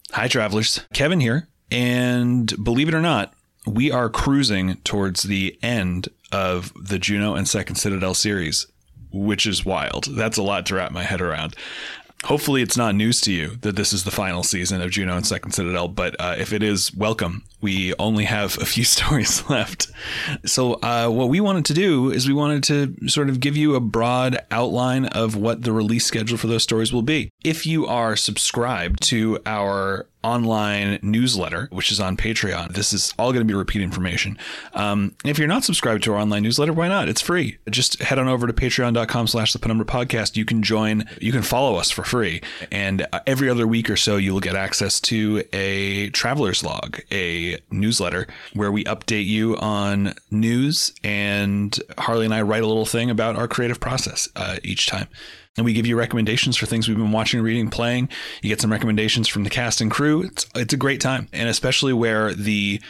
Hi, travelers. Kevin here. And believe it or not, we are cruising towards the end of the Juno and Second Citadel series, which is wild. That's a lot to wrap my head around. Hopefully it's not news to you that this is the final season of Juno and Second Citadel, but if it is, welcome. We only have a few stories left. So what we wanted to do is we wanted to sort of give you a broad outline of what the release schedule for those stories will be. If you are subscribed to our online newsletter, which is on Patreon, this is all going to be repeat information. If you're not subscribed to our online newsletter, why not? It's free. Just head on over to patreon.com/the Penumbra Podcast. You can follow us for free. And every other week or so, you will get access to a traveler's log, a newsletter where we update you on news, and Harley and I write a little thing about our creative process each time. And we give you recommendations for things we've been watching, reading, playing. You get some recommendations from the cast and crew. It's a great time. And especially where these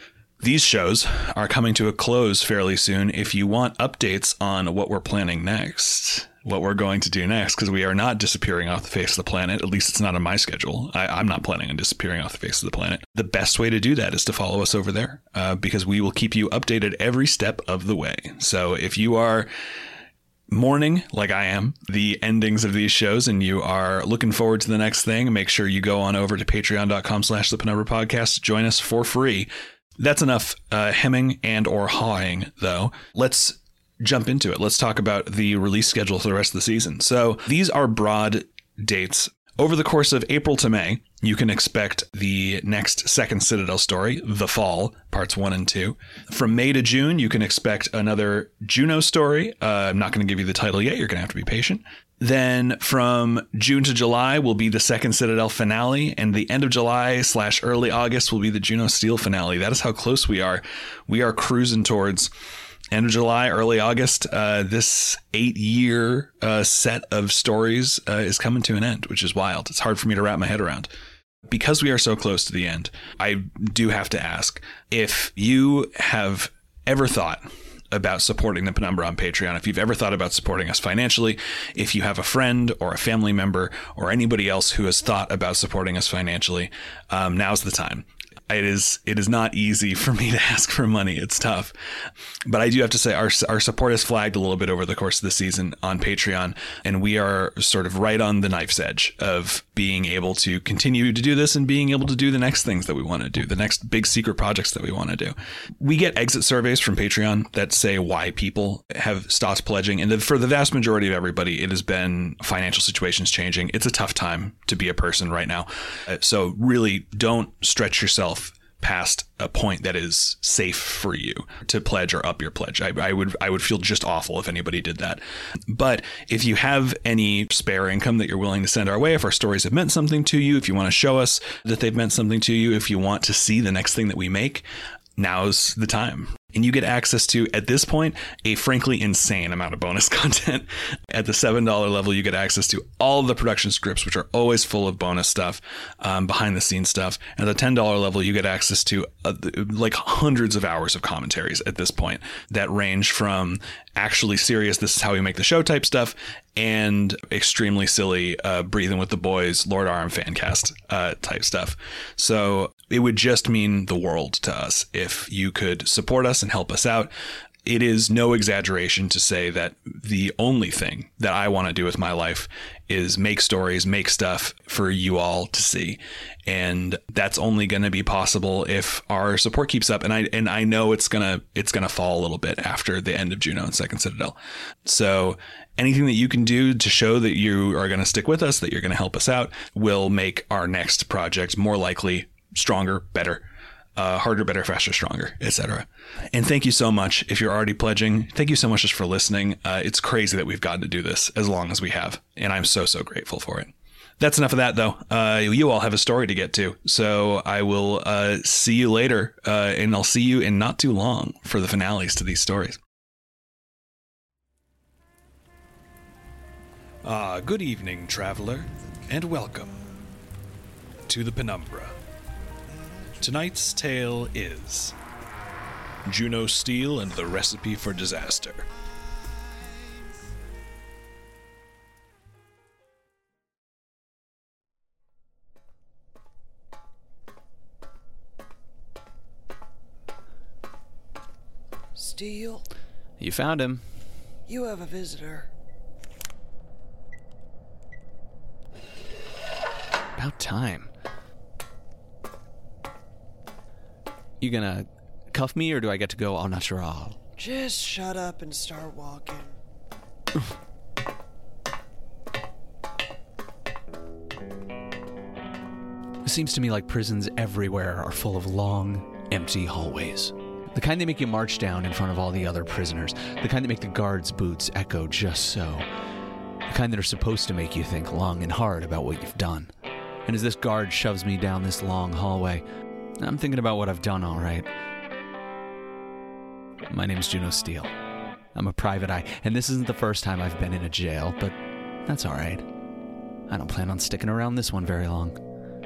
shows are coming to a close fairly soon. If you want updates on what we're planning next, what we're going to do next, because we are not disappearing off the face of the planet. At least it's not on my schedule. I'm not planning on disappearing off the face of the planet. The best way to do that is to follow us over there, because we will keep you updated every step of the way. So if you are mourning, like I am, the endings of these shows, and you are looking forward to the next thing, make sure you go on over to patreon.com/the Penumbra Podcast to join us for free. That's enough hemming and or hawing, though. Let's jump into it. Let's talk about the release schedule for the rest of the season. So these are broad dates. Over the course of April to May, you can expect the next Second Citadel story, The Fall, parts 1 and 2. From May to June, you can expect another Juno story. I'm not going to give you the title yet. You're going to have to be patient. Then from June to July will be the Second Citadel finale, and the end of July/early August will be the Juno Steel finale. That is how close we are. We are cruising towards end of July, early August. This 8-year set of stories is coming to an end, which is wild. It's hard for me to wrap my head around. Because we are so close to the end, I do have to ask if you have ever thought about supporting the Penumbra on Patreon, if you've ever thought about supporting us financially, if you have a friend or a family member or anybody else who has thought about supporting us financially, now's the time. It is not easy for me to ask for money. It's tough. But I do have to say our support has flagged a little bit over the course of the season on Patreon, and we are sort of right on the knife's edge of being able to continue to do this and being able to do the next things that we want to do, the next big secret projects that we want to do. We get exit surveys from Patreon that say why people have stopped pledging. And for the vast majority of everybody, it has been financial situations changing. It's a tough time to be a person right now. So really don't stretch yourself past a point that is safe for you to pledge or up your pledge. I would feel just awful if anybody did that. But if you have any spare income that you're willing to send our way, if our stories have meant something to you, if you want to show us that they've meant something to you, if you want to see the next thing that we make, now's the time. And you get access to, at this point, a frankly insane amount of bonus content. At the $7 level, you get access to all of the production scripts, which are always full of bonus stuff, behind the scenes stuff. And at the $10 level, you get access to like hundreds of hours of commentaries at this point that range from actually serious, this is how we make the show type stuff, and extremely silly, Breathing with the Boys, Lord Arm fancast type stuff. So it would just mean the world to us if you could support us and help us out. It is no exaggeration to say that the only thing that I want to do with my life is make stories, make stuff for you all to see. And that's only going to be possible if our support keeps up. And I know it's going to fall a little bit after the end of Juno and Second Citadel. So anything that you can do to show that you are going to stick with us, that you're going to help us out, will make our next project more likely, stronger, better. Harder, better, faster, stronger, etc. And thank you so much if you're already pledging. Thank you so much just for listening. It's crazy that we've gotten to do this as long as we have, and I'm so grateful for it. That's enough of that, though. You all have a story to get to, so I will see you later, and I'll see you in not too long for the finales to these stories. Good evening, traveler, and welcome to the Penumbra. Tonight's tale is Juno Steel and the Recipe for Disaster. Steele? You found him. You have a visitor. About time. You gonna cuff me, or do I get to go au natural? Just shut up and start walking. It seems to me like prisons everywhere are full of long, empty hallways. The kind they make you march down in front of all the other prisoners. The kind that make the guards' boots echo just so. The kind that are supposed to make you think long and hard about what you've done. And as this guard shoves me down this long hallway, I'm thinking about what I've done, all right. My name's Juno Steele. I'm a private eye, and this isn't the first time I've been in a jail, but that's all right. I don't plan on sticking around this one very long.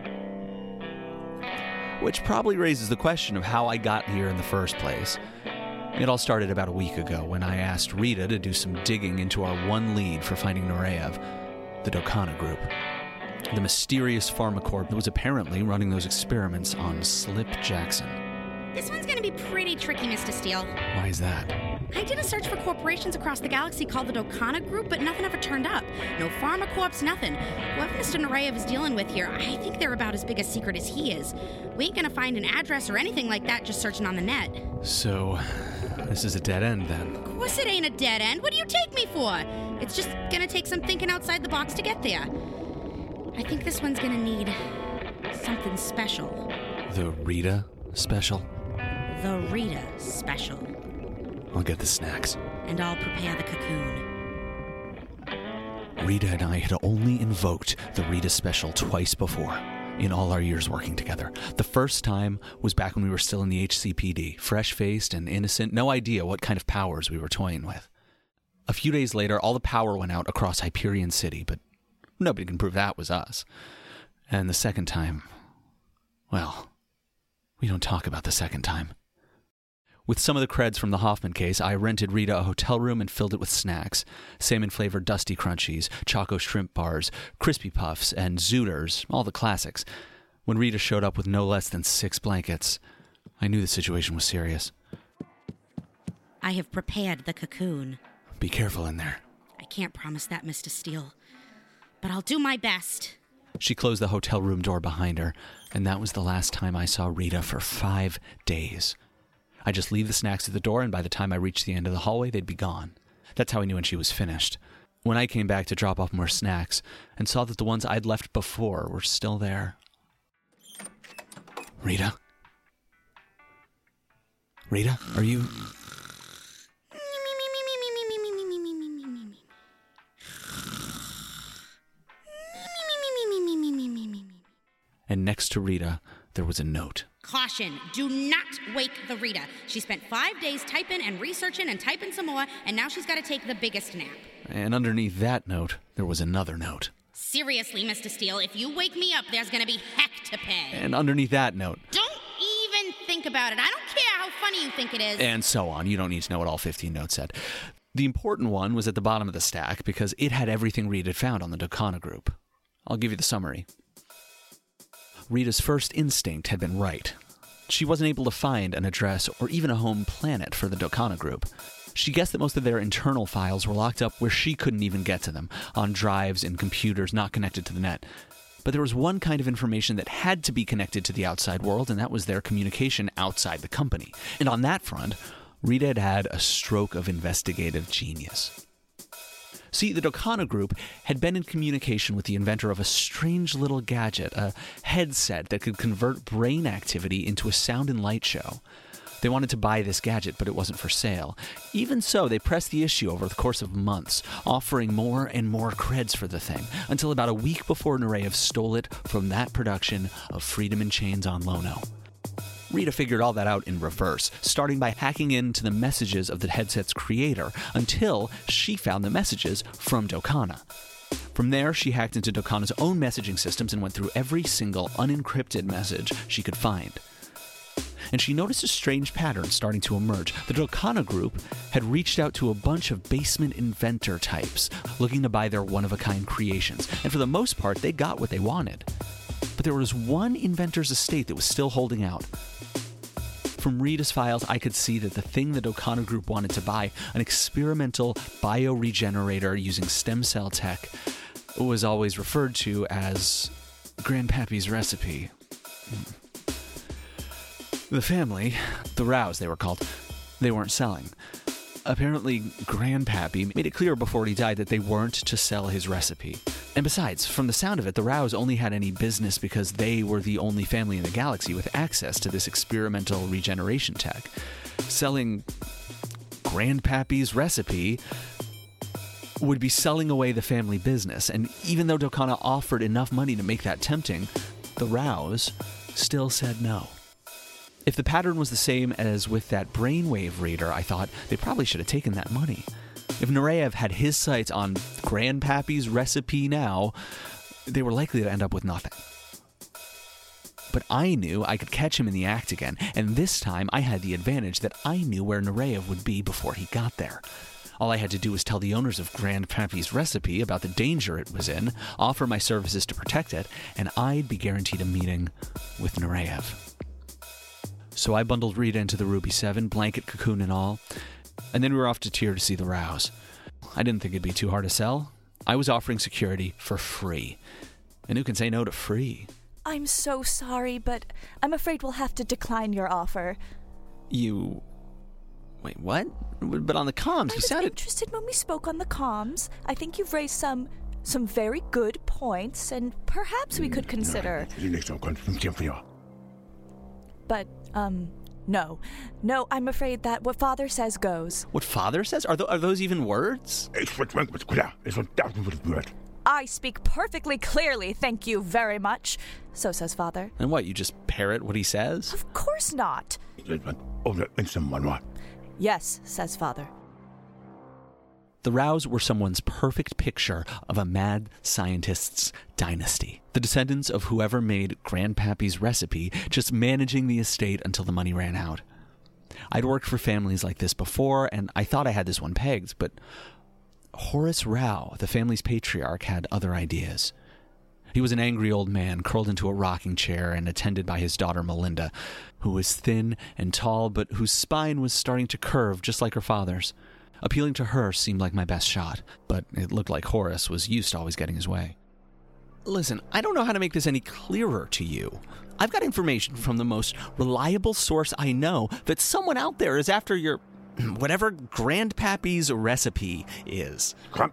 Which probably raises the question of how I got here in the first place. It all started about a week ago when I asked Rita to do some digging into our one lead for finding Nureyev, the Dokana Group. The mysterious pharmacorp that was apparently running those experiments on Slip Jackson. This one's gonna be pretty tricky, Mr. Steele. Why is that? I did a search for corporations across the galaxy called the Dokana Group, but nothing ever turned up. No pharmacorps, nothing. Whoever Mr. Nureyev is dealing with here, I think they're about as big a secret as he is. We ain't gonna find an address or anything like that just searching on the net. So, this is a dead end then? Of course it ain't a dead end. What do you take me for? It's just gonna take some thinking outside the box to get there. I think this one's gonna need something special. The Rita special? The Rita special. I'll get the snacks. And I'll prepare the cocoon. Rita and I had only invoked the Rita special twice before in all our years working together. The first time was back when we were still in the HCPD, fresh-faced and innocent, no idea what kind of powers we were toying with. A few days later, all the power went out across Hyperion City, but nobody can prove that was us. And the second time, well, we don't talk about the second time. With some of the creds from the Hoffman case, I rented Rita a hotel room and filled it with snacks. Salmon-flavored Dusty Crunchies, Choco Shrimp Bars, Crispy Puffs, and Zooters, all the classics. When Rita showed up with no less than 6 blankets, I knew the situation was serious. I have prepared the cocoon. Be careful in there. I can't promise that, Mr. Steele. But I'll do my best. She closed the hotel room door behind her, and that was the last time I saw Rita for 5 days. I just leave the snacks at the door, and by the time I reached the end of the hallway, they'd be gone. That's how I knew when she was finished. When I came back to drop off more snacks and saw that the ones I'd left before were still there. Rita? Rita, are you... And next to Rita, there was a note. Caution, do not wake the Rita. She spent 5 days typing and researching and typing some more, and now she's got to take the biggest nap. And underneath that note, there was another note. Seriously, Mr. Steele, if you wake me up, there's going to be heck to pay. And underneath that note... Don't even think about it. I don't care how funny you think it is. And so on. You don't need to know what all 15 notes said. The important one was at the bottom of the stack because it had everything Rita had found on the Dokana Group. I'll give you the summary. Rita's first instinct had been right. She wasn't able to find an address or even a home planet for the Dokana Group. She guessed that most of their internal files were locked up where she couldn't even get to them, on drives and computers not connected to the net. But there was one kind of information that had to be connected to the outside world, and that was their communication outside the company. And on that front, Rita had had a stroke of investigative genius. See, the Dokana Group had been in communication with the inventor of a strange little gadget, a headset that could convert brain activity into a sound and light show. They wanted to buy this gadget, but it wasn't for sale. Even so, they pressed the issue over the course of months, offering more and more creds for the thing, until about a week before Nureyev stole it from that production of Freedom in Chains on Lono. Rita figured all that out in reverse, starting by hacking into the messages of the headset's creator until she found the messages from Dokana. From there, she hacked into Dokana's own messaging systems and went through every single unencrypted message she could find. And she noticed a strange pattern starting to emerge. The Dokana Group had reached out to a bunch of basement inventor types looking to buy their one-of-a-kind creations, and for the most part, they got what they wanted. But there was one inventor's estate that was still holding out. From Rita's files, I could see that the thing the Docana Group wanted to buy, an experimental bioregenerator using stem cell tech, was always referred to as Grandpappy's recipe. The family, the Rows they were called, they weren't selling. Apparently, Grandpappy made it clear before he died that they weren't to sell his recipe. And besides, from the sound of it, the Rows only had any business because they were the only family in the galaxy with access to this experimental regeneration tech. Selling Grandpappy's recipe would be selling away the family business, and even though Docana offered enough money to make that tempting, the Rows still said no. If the pattern was the same as with that brainwave reader, I thought they probably should have taken that money. If Nureyev had his sights on Grandpappy's recipe now, they were likely to end up with nothing. But I knew I could catch him in the act again, and this time I had the advantage that I knew where Nureyev would be before he got there. All I had to do was tell the owners of Grandpappy's recipe about the danger it was in, offer my services to protect it, and I'd be guaranteed a meeting with Nureyev. So I bundled Rita into the Ruby 7, blanket, cocoon, and all, and then we were off to Tyr to see the Rows. I didn't think it'd be too hard to sell. I was offering security for free. And who can say no to free? I'm so sorry, but I'm afraid we'll have to decline your offer. You... Wait, what? But on the comms, you sounded... I was interested when we spoke on the comms. I think you've raised some very good points, and perhaps we could consider... But, no. No, I'm afraid that what Father says goes. What Father says? Are those even words? I speak perfectly clearly, thank you very much. So says Father. And what, you just parrot what he says? Of course not. Yes, says Father. The Rows were someone's perfect picture of a mad scientist's dynasty. The descendants of whoever made Grandpappy's recipe, just managing the estate until the money ran out. I'd worked for families like this before, and I thought I had this one pegged, but Horace Rao, the family's patriarch, had other ideas. He was an angry old man, curled into a rocking chair and attended by his daughter Melinda, who was thin and tall, but whose spine was starting to curve just like her father's. Appealing to her seemed like my best shot, but it looked like Horace was used to always getting his way. Listen, I don't know how to make this any clearer to you. I've got information from the most reliable source I know that someone out there is after your... whatever Grandpappy's recipe is.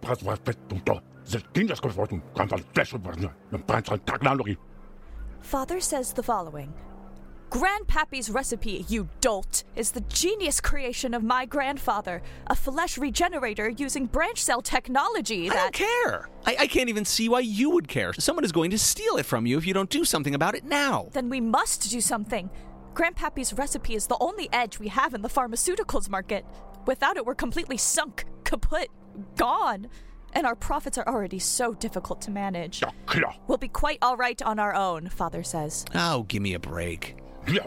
Father says the following. Grandpappy's recipe, you dolt, is the genius creation of my grandfather, a flesh regenerator using branch cell technology that... I don't care. I can't even see why you would care. Someone is going to steal it from you if you don't do something about it now. Then we must do something. Grandpappy's recipe is the only edge we have in the pharmaceuticals market. Without it, we're completely sunk, kaput, gone. And our profits are already so difficult to manage. We'll be quite all right on our own, Father says. Oh, give me a break.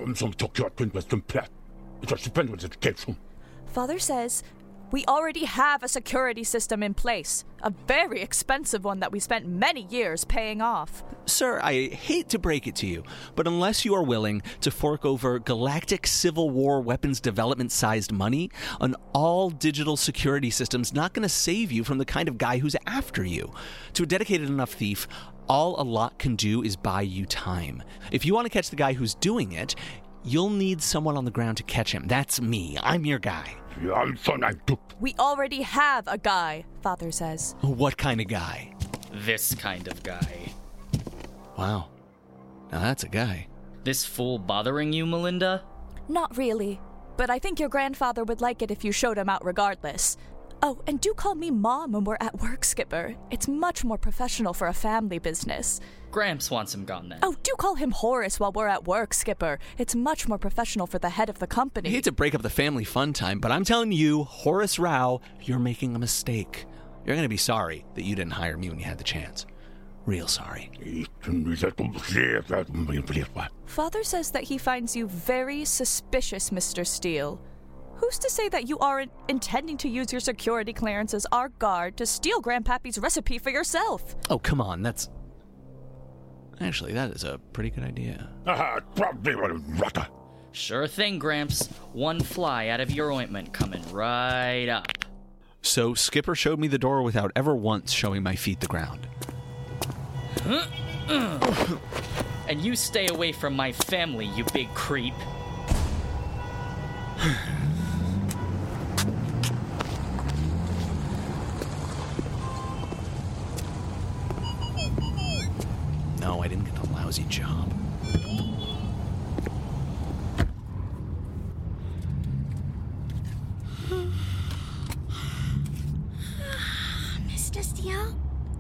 Father says, we already have a security system in place, a very expensive one that we spent many years paying off. Sir, I hate to break it to you, but unless you are willing to fork over galactic Civil War weapons development-sized money, an all-digital security system's not going to save you from the kind of guy who's after you. To a dedicated enough thief, all a lot can do is buy you time. If you want to catch the guy who's doing it, you'll need someone on the ground to catch him. That's me. I'm your guy. We already have a guy, Father says. What kind of guy? This kind of guy. Wow. Now that's a guy. This fool bothering you, Melinda? Not really, but I think your grandfather would like it if you showed him out regardless. Oh, and do call me Mom when we're at work, Skipper. It's much more professional for a family business. Gramps wants him gone then. Oh, do call him Horace while we're at work, Skipper. It's much more professional for the head of the company. I hate to break up the family fun time, but I'm telling you, Horace Rao, you're making a mistake. You're going to be sorry that you didn't hire me when you had the chance. Real sorry. Father says that he finds you very suspicious, Mr. Steele. Who's to say that you aren't intending to use your security clearance as our guard to steal Grandpappy's recipe for yourself? Oh, come on, that's... Actually, that is a pretty good idea. Sure thing, Gramps. One fly out of your ointment coming right up. So Skipper showed me the door without ever once showing my feet the ground. And you stay away from my family, you big creep. No, I didn't get a lousy job. Mr. Steele?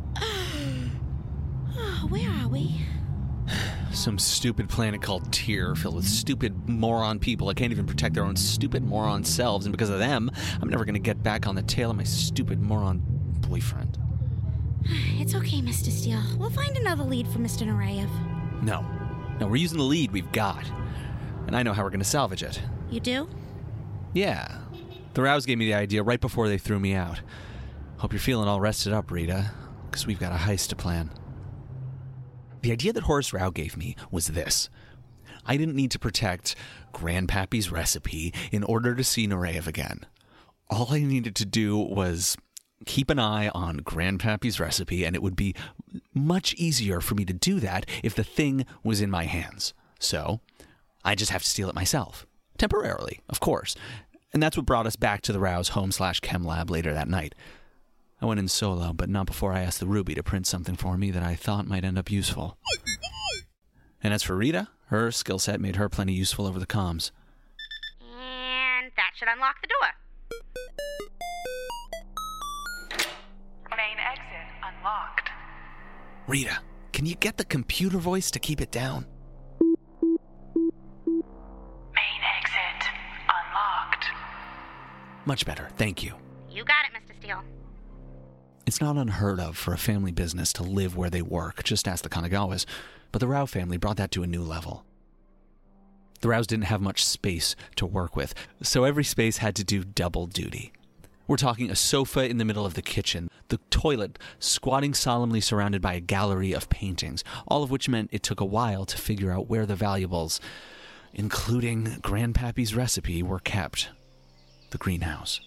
Oh, where are we? Some stupid planet called Tyr, filled with stupid moron people that can't even protect their own stupid moron selves, and because of them, I'm never going to get back on the tail of my stupid moron boyfriend. It's okay, Mr. Steele. We'll find another lead for Mr. Nureyev. No, we're using the lead we've got, and I know how we're going to salvage it. You do? Yeah, the Rouse gave me the idea right before they threw me out. Hope you're feeling all rested up, Rita, because we've got a heist to plan. The idea that Horace Rao gave me was this. I didn't need to protect Grandpappy's recipe in order to see Nureyev again. All I needed to do was keep an eye on Grandpappy's recipe, and it would be much easier for me to do that if the thing was in my hands. So, I just have to steal it myself. Temporarily, of course. And that's what brought us back to the Rouse home/chem lab later that night. I went in solo, but not before I asked the Ruby to print something for me that I thought might end up useful. And as for Rita, her skill set made her plenty useful over the comms. And that should unlock the door. Main exit unlocked. Rita, can you get the computer voice to keep it down? Main exit unlocked. Much better, thank you. You got it, Mr. Steele. It's not unheard of for a family business to live where they work, just ask the Kanagawas, but the Rao family brought that to a new level. The Raos didn't have much space to work with, so every space had to do double duty. We're talking a sofa in the middle of the kitchen, the toilet squatting solemnly surrounded by a gallery of paintings, all of which meant it took a while to figure out where the valuables, including Grandpappy's recipe, were kept. The greenhouse.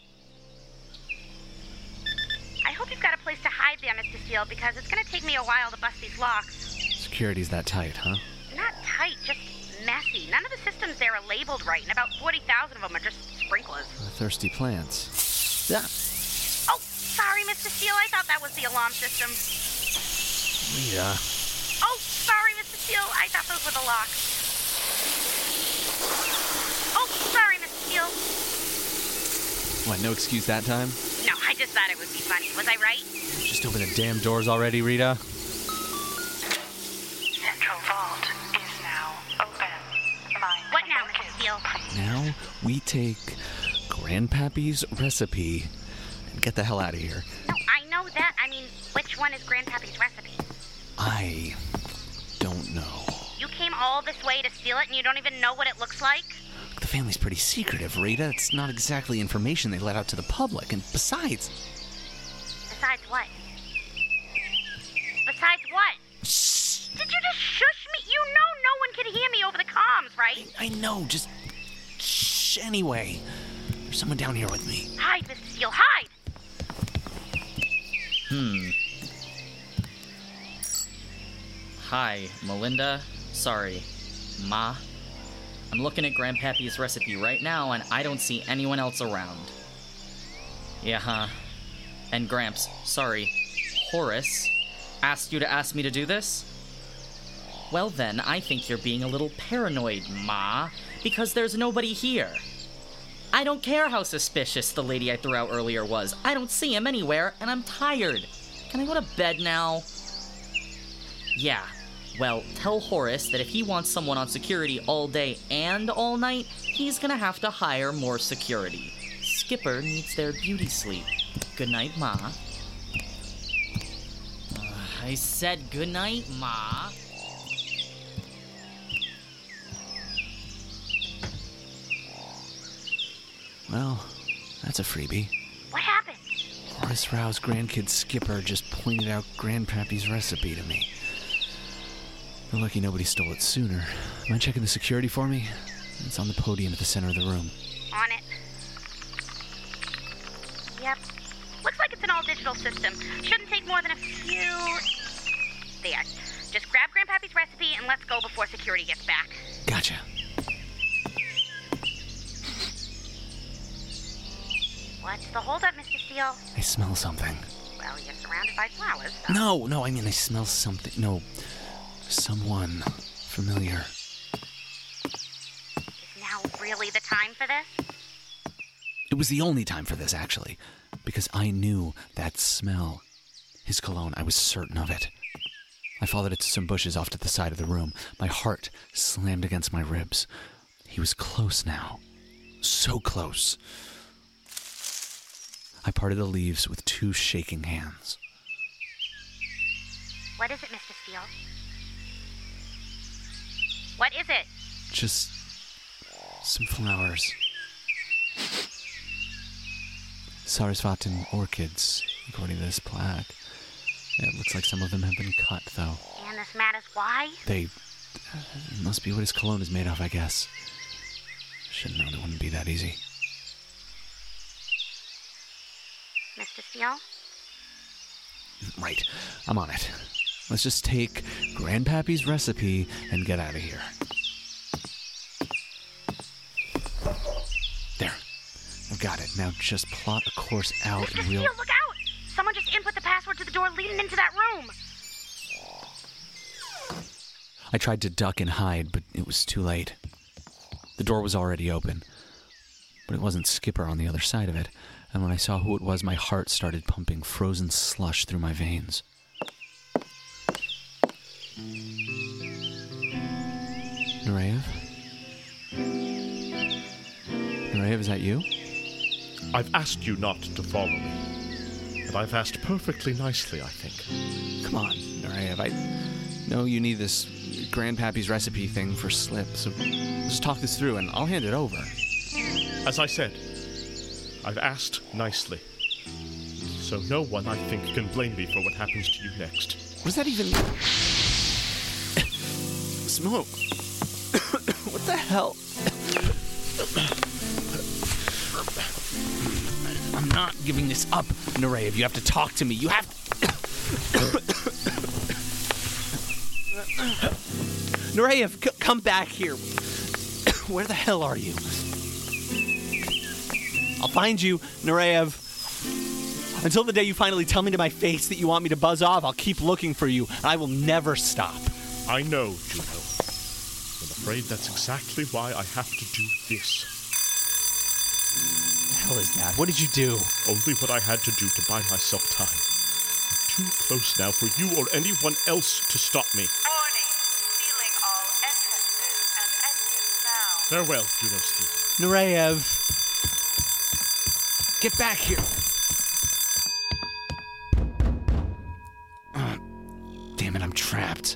I hope you've got a place to hide there, Mr. Steele, because it's going to take me a while to bust these locks. Security's that tight, huh? Not tight, just messy. None of the systems there are labeled right, and about 40,000 of them are just sprinklers. Thirsty plants. Yeah. Oh, sorry, Mr. Steele. I thought that was the alarm system. Rita. Oh, sorry, Mr. Steele. I thought those were the locks. Oh, sorry, Mr. Steele. What, no excuse that time? No, I just thought it would be funny. Was I right? Just open the damn doors already, Rita. Central vault is now open. What now, Mr. Steele? Now we take Grandpappy's recipe and get the hell out of here. No, I know that. I mean, which one is Grandpappy's recipe? I don't know. You came all this way to steal it and you don't even know what it looks like? The family's pretty secretive, Rita. It's not exactly information they let out to the public. And besides... Besides what? Besides what? Shh! Did you just shush me? You know no one can hear me over the comms, right? I know, just... shh anyway. There's someone down here with me. Hide, Mr. Steele, hide! Hi, Melinda. Sorry. Ma. I'm looking at Grandpappy's recipe right now, and I don't see anyone else around. Yeah, huh. And Gramps, sorry, Horace, asked you to ask me to do this? Well then, I think you're being a little paranoid, Ma, because there's nobody here. I don't care how suspicious the lady I threw out earlier was. I don't see him anywhere, and I'm tired. Can I go to bed now? Yeah. Well, tell Horace that if he wants someone on security all day and all night, he's gonna have to hire more security. Skipper needs their beauty sleep. Good night, Ma. I said good night, Ma. Well, that's a freebie. What happened? Horace Rao's grandkid Skipper just pointed out Grandpappy's recipe to me. You're lucky nobody stole it sooner. Mind checking the security for me? It's on the podium at the center of the room. On it. Yep. Looks like it's an all-digital system. Shouldn't take more than a few... There. Just grab Grandpappy's recipe and let's go before security gets back. Gotcha. What's the holdup, Mr. Steele? I smell something. Well, you're surrounded by flowers, so... No, I mean I smell something. No, someone familiar. Is now really the time for this? It was the only time for this, actually, because I knew that smell. His cologne, I was certain of it. I followed it to some bushes off to the side of the room. My heart slammed against my ribs. He was close now. So close. I parted the leaves with 2 shaking hands. What is it, Mr. Steele? What is it? Just some flowers. Sarasvatan orchids, according to this plaque. It looks like some of them have been cut, though. And this matters why? It must be what his cologne is made of, I guess. Should have known it wouldn't be that easy. Mr. Steele? Right, I'm on it. Let's just take Grandpappy's recipe and get out of here. There. I've got it. Now just plot a course out Mr. and we'll... Steele, look out! Someone just input the password to the door leading into that room. I tried to duck and hide, but it was too late. The door was already open, but it wasn't Skipper on the other side of it, and when I saw who it was, my heart started pumping frozen slush through my veins. Nureyev? Nureyev, is that you? I've asked you not to follow me. And I've asked perfectly nicely, I think. Come on, Nureyev. I know you need this Grandpappy's recipe thing for Slip, so just talk this through and I'll hand it over. As I said, I've asked nicely. So no one, I think, can blame me for what happens to you next. What does that even... Smoke. What the hell? I'm not giving this up, Nureyev. You have to talk to me. You have to... Nureyev, come back here. Where the hell are you? I'll find you, Nureyev. Until the day you finally tell me to my face that you want me to buzz off, I'll keep looking for you, and I will never stop. I know, Juno. I'm afraid that's exactly why I have to do this. What the hell is that? What did you do? Only what I had to do to buy myself time. I'm too close now for you or anyone else to stop me. Warning. Sealing all entrances and exits now. Farewell, Juno Steele. Nureyev. Get back here. Damn it, I'm trapped.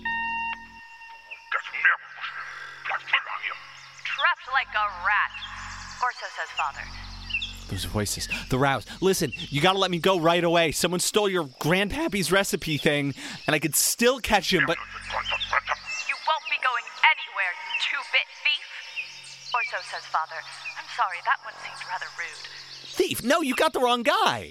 Trapped like a rat. Or so says Father. Those voices. The rows. Listen, you gotta let me go right away. Someone stole your Grandpappy's recipe thing, and I could still catch him, but... You won't be going anywhere, you two-bit thief. Or so says Father. I'm sorry, that one seemed rather rude. Thief? No, you got the wrong guy.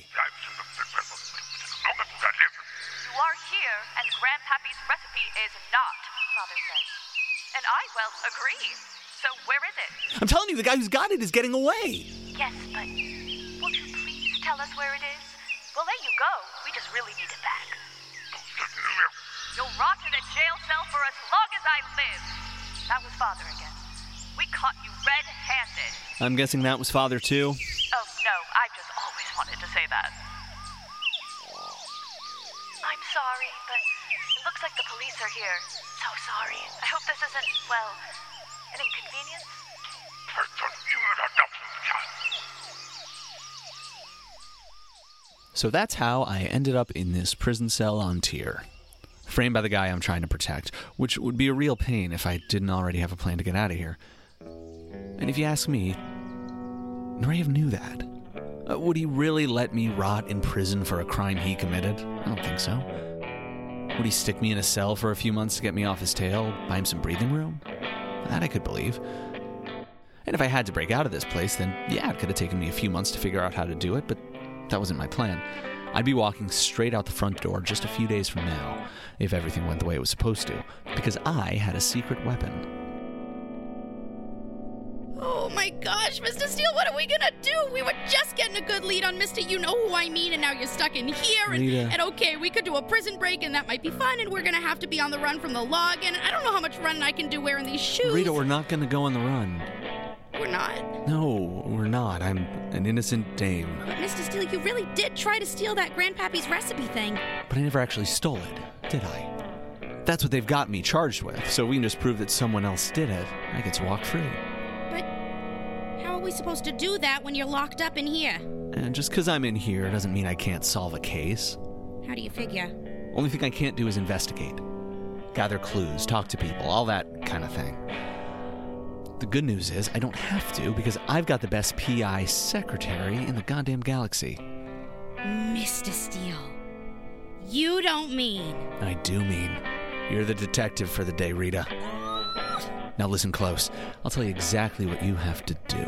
You are here, and Grandpappy's recipe is not, Father says. And I, well, agree. So where is it? I'm telling you, the guy who's got it is getting away. Yes, but won't you please tell us where it is? We'll let you go. We just really need it back. You'll rot in a jail cell for as long as I live. That was Father again. We caught you red-handed. I'm guessing that was Father, too. Oh, no, I just always wanted to say that. I'm sorry, but it looks like the police are here. So sorry. I hope this isn't, well, an inconvenience? So that's how I ended up in this prison cell on Tyr, framed by the guy I'm trying to protect, which would be a real pain if I didn't already have a plan to get out of here. And if you ask me, Nureyev knew that. Would he really let me rot in prison for a crime he committed? I don't think so. Would he stick me in a cell for a few months to get me off his tail, buy him some breathing room? That I could believe. And if I had to break out of this place, then yeah, it could have taken me a few months to figure out how to do it, but that wasn't my plan. I'd be walking straight out the front door just a few days from now, if everything went the way it was supposed to, because I had a secret weapon. Oh my gosh, Mr. Steele, what are we gonna do? We were just getting a good lead on Mr. You Know Who I Mean, and now you're stuck in here. And okay, we could do a prison break, and that might be fun, and we're gonna have to be on the run from the law again. And I don't know how much running I can do wearing these shoes. Rita, we're not gonna go on the run. We're not? No, we're not. I'm an innocent dame. But Mr. Steele, you really did try to steal that Grandpappy's recipe thing. But I never actually stole it, did I? That's what they've got me charged with, so we can just prove that someone else did it. I get to walk free. But how are we supposed to do that when you're locked up in here? And just because I'm in here doesn't mean I can't solve a case. How do you figure? Only thing I can't do is investigate. Gather clues, talk to people, all that kind of thing. The good news is I don't have to because I've got the best PI secretary in the goddamn galaxy. Mr. Steele, you don't mean... I do mean. You're the detective for the day, Rita. Now listen close. I'll tell you exactly what you have to do.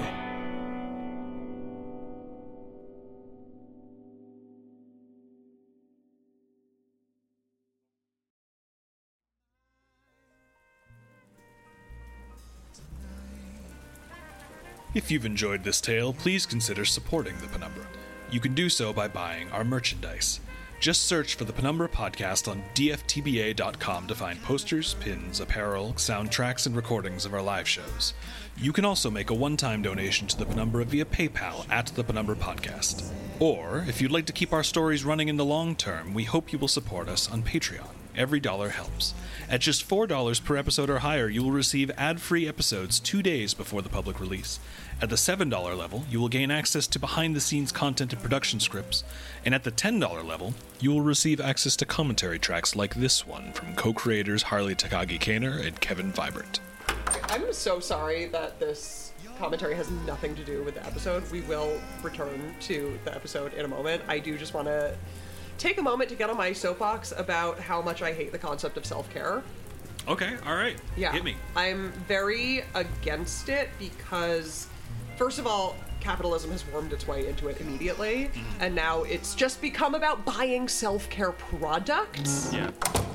If you've enjoyed this tale, please consider supporting the Penumbra. You can do so by buying our merchandise. Just search for the Penumbra Podcast on dftba.com to find posters, pins, apparel, soundtracks, and recordings of our live shows. You can also make a one-time donation to the Penumbra via PayPal at the Penumbra Podcast. Or, if you'd like to keep our stories running in the long term, we hope you will support us on Patreon. Every dollar helps. At just $4 per episode or higher, you will receive ad-free episodes 2 days before the public release. At the $7 level, you will gain access to behind-the-scenes content and production scripts. And at the $10 level, you will receive access to commentary tracks like this one from co-creators Harley Takagi Kaner and Kevin Vibert. I'm so sorry that this commentary has nothing to do with the episode. We will return to the episode in a moment. I do just want to take a moment to get on my soapbox about how much I hate the concept of self-care. Okay, all right. Yeah. Hit me. I'm very against it because, first of all, capitalism has wormed its way into it immediately, and now it's just become about buying self-care products. Yeah.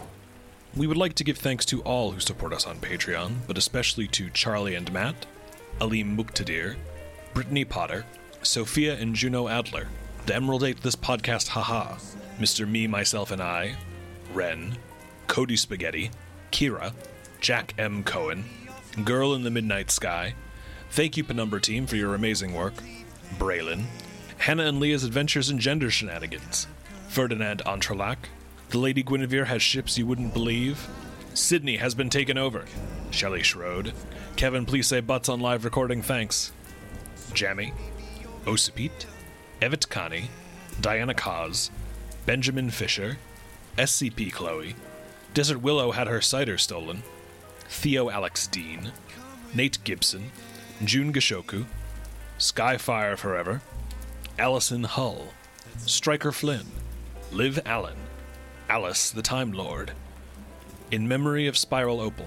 We would like to give thanks to all who support us on Patreon, but especially to Charlie and Matt, Aleem Muqtadir, Brittany Potter, Sophia and Juno Adler, The Emerald Ate This Podcast Haha, Mr. Me, Myself, and I, Ren, Cody Spaghetti, Kira, Jack M. Cohen, Girl in the Midnight Sky. Thank you, Penumbra team, for your amazing work. Braylon, Hannah and Leah's Adventures in Gender Shenanigans, Ferdinand Entrelac, The Lady Guinevere Has Ships You Wouldn't Believe, Sydney Has Been Taken Over, Shelley Schroed, Kevin Please Say Butts on Live Recording Thanks, Jammy, Osipit, Evet Kani, Diana Cause, Benjamin Fisher, SCP Chloe, Desert Willow Had Her Cider Stolen, Theo Alex Dean, Nate Gibson, June Gashoku, Skyfire Forever, Allison Hull, Striker Flynn, Liv Allen, Alice the Time Lord, In Memory of Spiral Opal,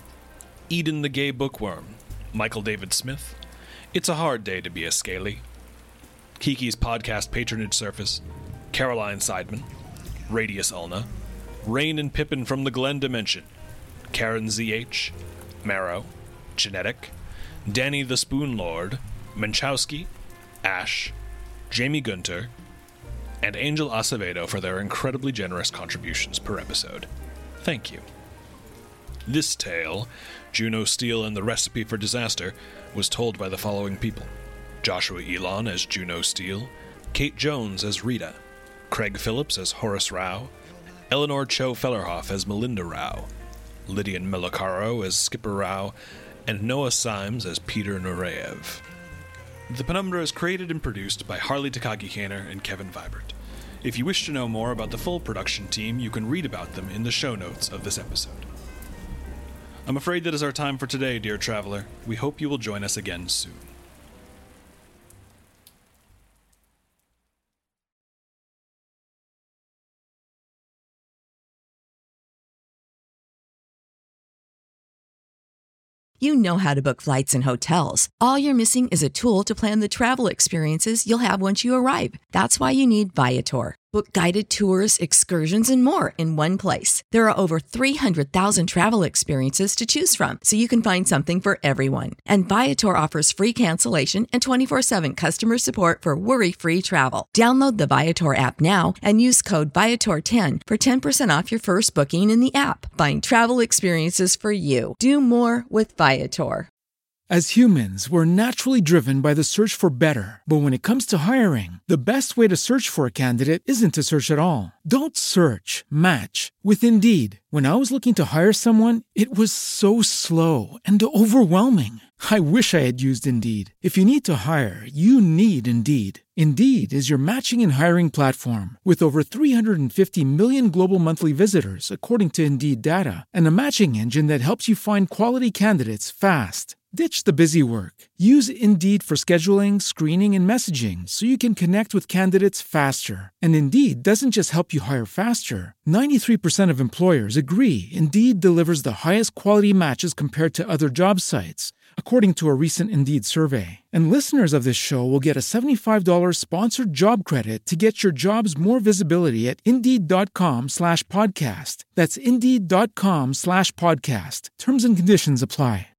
Eden the Gay Bookworm, Michael David Smith, It's a Hard Day to Be a Scaly, Kiki's Podcast Patronage Surface, Caroline Seidman, Radius Ulna, Rain and Pippin from the Glen Dimension, Karen ZH, Marrow, Genetic, Danny the Spoon Lord, Menchowski, Ash, Jamie Gunter, and Angel Acevedo for their incredibly generous contributions per episode. Thank you. This tale, Juno Steele and the Recipe for Disaster, was told by the following people: Joshua Elon as Juno Steele, Kate Jones as Rita, Craig Phillips as Horace Rao, Eleanor Cho Fellerhoff as Melinda Rao, Lydian Melocaro as Skipper Rao, and Noah Symes as Peter Nureyev. The Penumbra is created and produced by Harley Takagi Kaner and Kevin Vibert. If you wish to know more about the full production team, you can read about them in the show notes of this episode. I'm afraid that is our time for today, dear traveler. We hope you will join us again soon. You know how to book flights and hotels. All you're missing is a tool to plan the travel experiences you'll have once you arrive. That's why you need Viator. Book guided tours, excursions, and more in one place. There are over 300,000 travel experiences to choose from, so you can find something for everyone. And Viator offers free cancellation and 24/7 customer support for worry-free travel. Download the Viator app now and use code Viator10 for 10% off your first booking in the app. Find travel experiences for you. Do more with Viator. As humans, we're naturally driven by the search for better. But when it comes to hiring, the best way to search for a candidate isn't to search at all. Don't search, match with Indeed. When I was looking to hire someone, it was so slow and overwhelming. I wish I had used Indeed. If you need to hire, you need Indeed. Indeed is your matching and hiring platform with over 350 million global monthly visitors, according to Indeed data, and a matching engine that helps you find quality candidates fast. Ditch the busy work. Use Indeed for scheduling, screening, and messaging so you can connect with candidates faster. And Indeed doesn't just help you hire faster. 93% of employers agree Indeed delivers the highest quality matches compared to other job sites, according to a recent Indeed survey. And listeners of this show will get a $75 sponsored job credit to get your jobs more visibility at Indeed.com/podcast. That's Indeed.com/podcast. Terms and conditions apply.